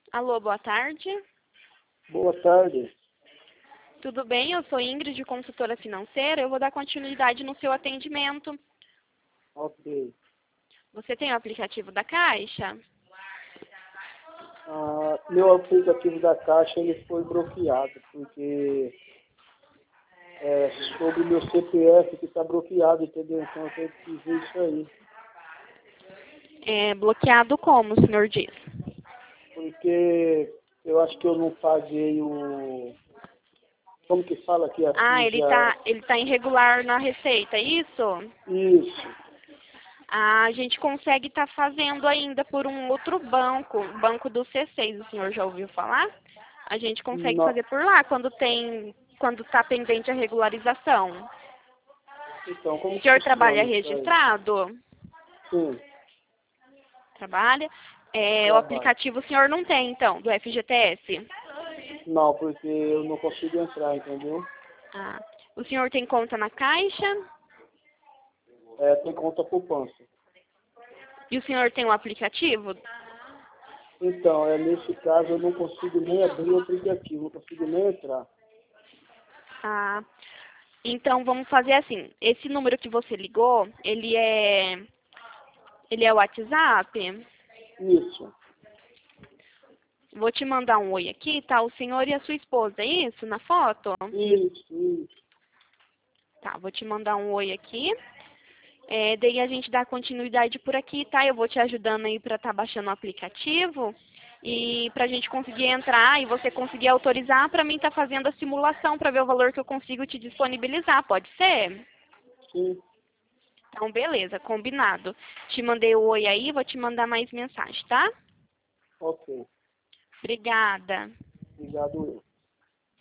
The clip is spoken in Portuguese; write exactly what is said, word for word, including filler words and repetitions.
Alô, boa tarde. Boa tarde. Tudo bem? Eu sou Ingrid, consultora financeira. Eu vou dar continuidade no seu atendimento. Ok. Você tem o aplicativo da Caixa? Ah, meu aplicativo da Caixa ele foi bloqueado, porque é sobre o meu C P F que está bloqueado, entendeu? Então eu tenho que ver isso aí. É bloqueado como, o senhor diz? Porque eu acho que eu não paguei o... Como que fala aqui Ah, assim ele já? tá, ele tá irregular na receita, é isso? Isso. Ah, a gente consegue estar fazendo ainda por um outro banco, o banco do C seis, o senhor já ouviu falar? A gente consegue Não. fazer por lá quando tem, quando está pendente a regularização. Então, como O que senhor trabalha funciona isso aí? registrado? Sim, Trabalha? É, o trabalho. aplicativo o senhor não tem, então, do F G T S? Não, porque eu não consigo entrar, entendeu? Ah, o senhor tem conta na Caixa? É, tem conta poupança. E o senhor tem o aplicativo? Então, é, nesse caso eu não consigo nem abrir o aplicativo, não consigo nem entrar. Ah, então vamos fazer assim. Esse número que você ligou, ele é, ele é o WhatsApp? Isso, Vou te mandar um oi aqui, tá? O senhor e a sua esposa, é isso? Na foto? isso, isso. Tá, vou te mandar um oi aqui. É, daí a gente dá continuidade por aqui, tá? Eu vou te ajudando aí pra estar baixando o aplicativo e pra gente conseguir entrar e você conseguir autorizar pra mim estar fazendo a simulação pra ver o valor que eu consigo te disponibilizar, pode ser? Sim, Então, beleza, combinado. Te mandei o oi aí, vou te mandar mais mensagem, tá? ok. Obrigada. Obrigado eu.